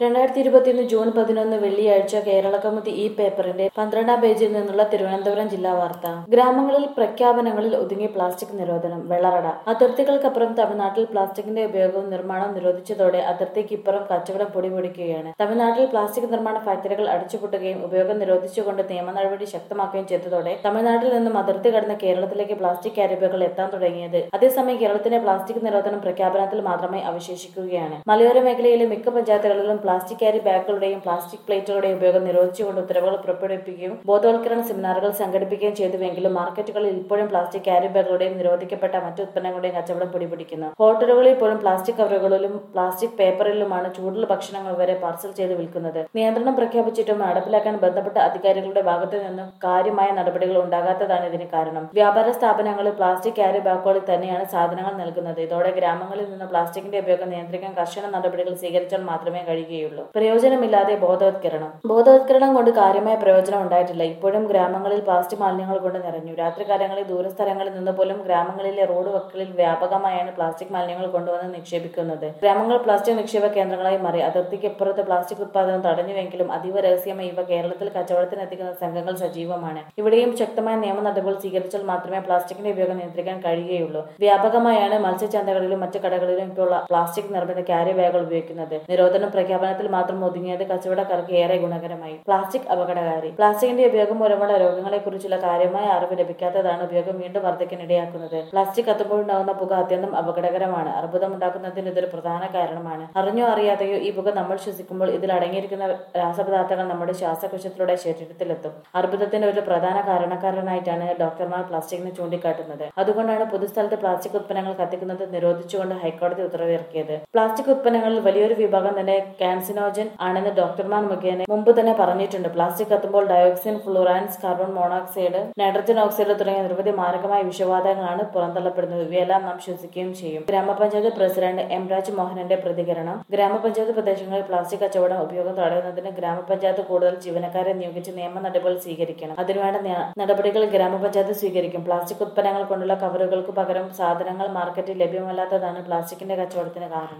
2021 June 11 വെള്ളിയാഴ്ച കേരളകൗമുദി ഈ പേപ്പറിന്റെ 12-ാം പേജിൽ നിന്നുള്ള തിരുവനന്തപുരം ജില്ലാ വാർത്ത. ഗ്രാമങ്ങളിൽ പ്രഖ്യാപനങ്ങളിൽ ഒതുങ്ങി പ്ലാസ്റ്റിക് നിരോധനം. വെള്ളറട. അതിർത്തികൾക്കപ്പുറം തമിഴ്നാട്ടിൽ പ്ലാസ്റ്റിക്കിന്റെ ഉപയോഗവും നിർമ്മാണവും നിരോധിച്ചതോടെ അതിർത്തിക്കിപ്പുറം കച്ചവടം പൊടിപൊടിക്കുകയാണ്. തമിഴ്നാട്ടിൽ പ്ലാസ്റ്റിക് നിർമ്മാണ ഫാക്ടറികൾ അടച്ചുപൂട്ടുകയും ഉപയോഗം നിരോധിച്ചുകൊണ്ട് നിയമ നടപടി ശക്തമാക്കുകയും ചെയ്തതോടെ തമിഴ്നാട്ടിൽ നിന്നും അതിർത്തി കടന്ന് കേരളത്തിലേക്ക് പ്ലാസ്റ്റിക് ക്യാരി ബാഗുകൾ എത്താൻ തുടങ്ങിയത്. അതേസമയം കേരളത്തിന്റെ പ്ലാസ്റ്റിക് നിരോധനം പ്രഖ്യാപനത്തിൽ മാത്രമായി അവശേഷിക്കുകയാണ്. മലയോര മേഖലയിലെ മിക്ക പഞ്ചായത്തുകളിലും പ്ലാസ്റ്റിക് ക്യാരി ബാഗുകളുടെയും പ്ലാസ്റ്റിക് പ്ലേറ്റുകളുടെയും ഉപയോഗം നിരോധിച്ചുകൊണ്ട് ഉത്തരവുകൾ പുറപ്പെടുവിക്കുകയും ബോധവൽക്കരണ സെമിനാറുകൾ സംഘടിപ്പിക്കുകയും ചെയ്തുവെങ്കിലും മാർക്കറ്റുകളിൽ ഇപ്പോഴും പ്ലാസ്റ്റിക് ക്യാരി ബാഗുകളുടെയും നിരോധിക്കപ്പെട്ട മറ്റു ഉത്പന്നങ്ങളുടെയും കച്ചവടം പൊടിപിടിക്കുന്നു. ഹോട്ടലുകളിൽ പോലും പ്ലാസ്റ്റിക് കവറുകളിലും പ്ലാസ്റ്റിക് പേപ്പറിലുമാണ് ചൂടുള്ള ഭക്ഷണങ്ങൾ വരെ പാർസൽ ചെയ്ത് വിൽക്കുന്നത്. നിയന്ത്രണം പ്രഖ്യാപിച്ചിട്ടും നടപ്പിലാക്കാൻ ബന്ധപ്പെട്ട അധികാരികളുടെ ഭാഗത്തു നിന്നും കാര്യമായ നടപടികൾ ഉണ്ടാകാത്തതാണ് ഇതിന് കാരണം. വ്യാപാര സ്ഥാപനങ്ങളിൽ പ്ലാസ്റ്റിക് ക്യാരി ബാഗുകളിൽ തന്നെയാണ് സാധനങ്ങൾ നൽകുന്നത്. ഇതോടെ ഗ്രാമങ്ങളിൽ നിന്ന് പ്ലാസ്റ്റിക്കിന്റെ ഉപയോഗം നിയന്ത്രിക്കാൻ കർശന നടപടികൾ സ്വീകരിച്ചാൽ മാത്രമേ കഴിയുകയുള്ളൂ. പ്രയോജനമില്ലാതെ ബോധവത്കരണം കൊണ്ട് കാര്യമായ പ്രയോജനം ഉണ്ടായിട്ടില്ല. ഇപ്പോഴും ഗ്രാമങ്ങളിൽ പ്ലാസ്റ്റിക് മാലിന്യങ്ങൾ കൊണ്ട് നിറഞ്ഞു. രാത്രികാലങ്ങളിൽ ദൂരസ്ഥലങ്ങളിൽ നിന്ന് പോലും ഗ്രാമങ്ങളിലെ റോഡ് വക്കുകളിൽ വ്യാപകമായാണ് പ്ലാസ്റ്റിക് മാലിന്യങ്ങൾ കൊണ്ടുവന്ന് നിക്ഷേപിക്കുന്നത്. ഗ്രാമങ്ങൾ പ്ലാസ്റ്റിക് നിക്ഷേപ കേന്ദ്രങ്ങളായി മാറി. അതിർത്തിക്കപ്പുറത്ത് പ്ലാസ്റ്റിക് ഉത്പാദനം തടഞ്ഞുവെങ്കിലും അതീവ രഹസ്യമായി ഇവ കേരളത്തിൽ കച്ചവടത്തിനെത്തിക്കുന്ന സംഘങ്ങൾ സജീവമാണ്. ഇവിടെയും ശക്തമായ നിയമ നടപടികൾ സ്വീകരിച്ചാൽ മാത്രമേ പ്ലാസ്റ്റിക്കിന്റെ ഉപയോഗം നിയന്ത്രിക്കാൻ കഴിയുകയുള്ളൂ. വ്യാപകമായാണ് മത്സ്യചന്തകളിലും മറ്റു കടകളിലും ഇപ്പോൾ പ്ലാസ്റ്റിക് നിർമ്മിത ക്യാരി ബാഗുകൾ ഉപയോഗിക്കുന്നത്. നിരോധനം പ്രഖ്യാപനത്തിൽ മാത്രം ഒതുങ്ങിയത് കച്ചവടക്കാർക്ക് ഏറെ ഗുണകരമായി. പ്ലാസ്റ്റിക് അപകടകാരി. പ്ലാസ്റ്റിക്കിന്റെ ഉപയോഗം മൂലമുള്ള രോഗങ്ങളെക്കുറിച്ചുള്ള കാര്യമായ അറിവ് ലഭിക്കാത്തതാണ് ഉപയോഗം വീണ്ടും വർദ്ധിക്കാനിടയാക്കുന്നത്. പ്ലാസ്റ്റിക് കത്തുമ്പോഴുണ്ടാകുന്ന പുക അത്യന്തം അപകടകരമാണ്. അർബുദമുണ്ടാക്കുന്നതിന് ഇതൊരു പ്രധാന കാരണമാണ്. അറിഞ്ഞോ അറിയാതെയോ ഈ പുക നമ്മൾ ശ്വസിക്കുമ്പോൾ ഇതിൽ അടങ്ങിയിരിക്കുന്ന രാസപദാർത്ഥങ്ങൾ നമ്മുടെ ശ്വാസകോശത്തിലൂടെ ശരീരത്തിലെത്തും. അർബുദത്തിന്റെ ഒരു പ്രധാന കാരണക്കാരനായിട്ടാണ് ഡോക്ടർമാർ പ്ലാസ്റ്റിക്കിനെ ചൂണ്ടിക്കാട്ടുന്നത്. അതുകൊണ്ടാണ് പൊതുസ്ഥലത്ത് പ്ലാസ്റ്റിക് ഉത്പന്നങ്ങൾ കത്തിക്കുന്നത് നിരോധിച്ചുകൊണ്ട് ഹൈക്കോടതി ഉത്തരവിറക്കിയത്. പ്ലാസ്റ്റിക് ഉത്പന്നങ്ങളിൽ വലിയൊരു വിഭാഗം തന്നെ കാൻസിനോജൻ ആണെന്ന് ഡോക്ടർമാർ മുഖേന മുമ്പ് തന്നെ പറഞ്ഞിട്ടുണ്ട്. പ്ലാസ്റ്റിക് കത്തുമ്പോൾ dioxin, furans, carbon monoxide, nitrogen oxide തുടങ്ങിയ നിരവധി മാരകമായ വിഷവാതകങ്ങളാണ് പുറന്തള്ളപ്പെടുന്നത്. ഇവയെല്ലാം നാം ശ്വസിക്കുകയും ചെയ്യും. ഗ്രാമപഞ്ചായത്ത് പ്രസിഡന്റ് എം രാജ് മോഹനന്റെ പ്രതികരണം. ഗ്രാമപഞ്ചായത്ത് പ്രദേശങ്ങളിൽ പ്ലാസ്റ്റിക് കച്ചവടം ഉപയോഗം തടയുന്നതിന് ഗ്രാമപഞ്ചായത്ത് കൂടുതൽ ജീവനക്കാരെ നിയോഗിച്ച് നിയമ നടപടികൾ സ്വീകരിക്കണം. അതിനുവേണ്ട നടപടികൾ ഗ്രാമപഞ്ചായത്ത് സ്വീകരിക്കും. പ്ലാസ്റ്റിക് ഉത്പന്നങ്ങൾ കൊണ്ടുള്ള കവറുകൾക്ക് പകരം സാധനങ്ങൾ മാർക്കറ്റിൽ ലഭ്യമല്ലാത്തതാണ് പ്ലാസ്റ്റിക്കിന്റെ കച്ചവടത്തിന് കാരണം.